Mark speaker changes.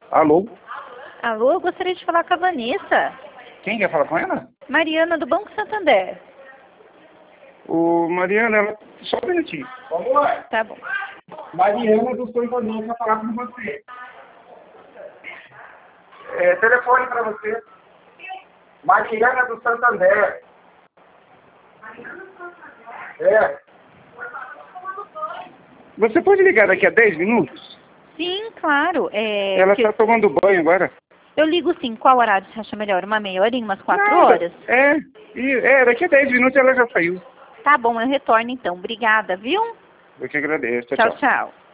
Speaker 1: Alô?
Speaker 2: Alô, eu gostaria de falar com a Vanessa.
Speaker 1: Quem quer falar com ela?
Speaker 2: Mariana, do Banco Santander.
Speaker 1: Ô, Mariana, ela... só um minutinho. Vamos lá.
Speaker 2: Tá bom.
Speaker 1: Mariana do Santander quer falar com você. Telefone para você. Mariana do Santander. Você pode ligar daqui a 10 minutos?
Speaker 2: Sim, claro.
Speaker 1: Ela está tomando banho agora.
Speaker 2: Eu ligo sim. Qual horário você acha melhor? Uma meia horinha, umas 4 horas?
Speaker 1: Daqui a 10 minutos ela já saiu.
Speaker 2: Tá bom, eu retorno então. Obrigada, viu?
Speaker 1: Eu que agradeço.
Speaker 2: Tchau, tchau.